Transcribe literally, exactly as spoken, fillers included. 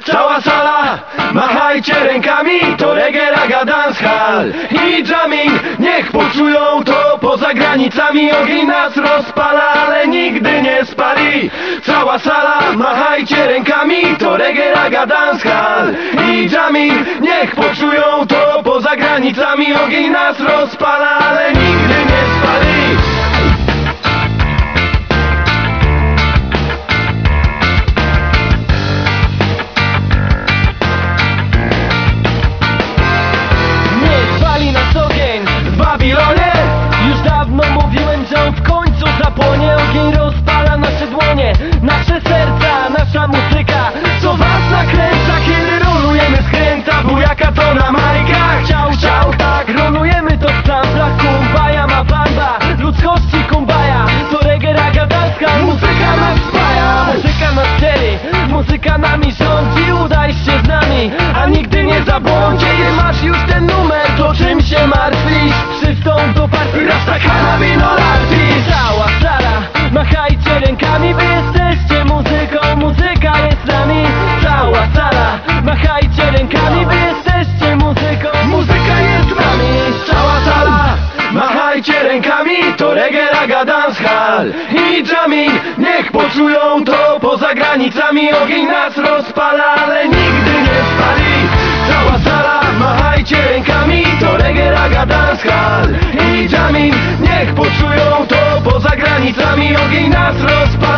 Cała sala, machajcie rękami, to reggae, raga, dancehall i jamming. Niech poczują to poza granicami. Ogień nas rozpala, ale nigdy nie spali. Cała sala, machajcie rękami, to reggae, raga, dancehall i jamming. Niech poczują to poza granicami. Ogień nas rozpala, ale nigdy nie spali. W Babilonie już dawno mówiłem, że on w końcu zapłonie. Ogień rozpala nasze dłonie, nasze serca, nasza muzyka, co was nakręca. Kiedy rolujemy skręta, bujaka to na majkach. Chciał, chciał, tak, rolujemy to w samplach. Kumbaya ma banda, ludzkości kumbaya. To reggae, raga, dancehall, muzyka nas spaja. Muzyka nas dzieli, muzyka nami rządzi. Udaj się z nami, a nigdy nie zabłądzi. Kiedy masz już ten numer, to czym się martwisz? Przystąp do partii, Rasta Cannabinol Artist. Cała sala, machajcie rękami, wy jesteście muzyką, muzyka jest z nami. Cała sala, machajcie rękami, wy jesteście muzyką, muzyka jest z nami. Cała sala, machajcie rękami, to reggae, raga, dancehall i jamming. Niech poczują to poza granicami. Ogień nas rozpala, ale nigdy nie spali. Cała sala, machajcie rękami, to reggae, raga, dancehall i jamming. Niech poczują to poza granicami. Ogień nas rozpala.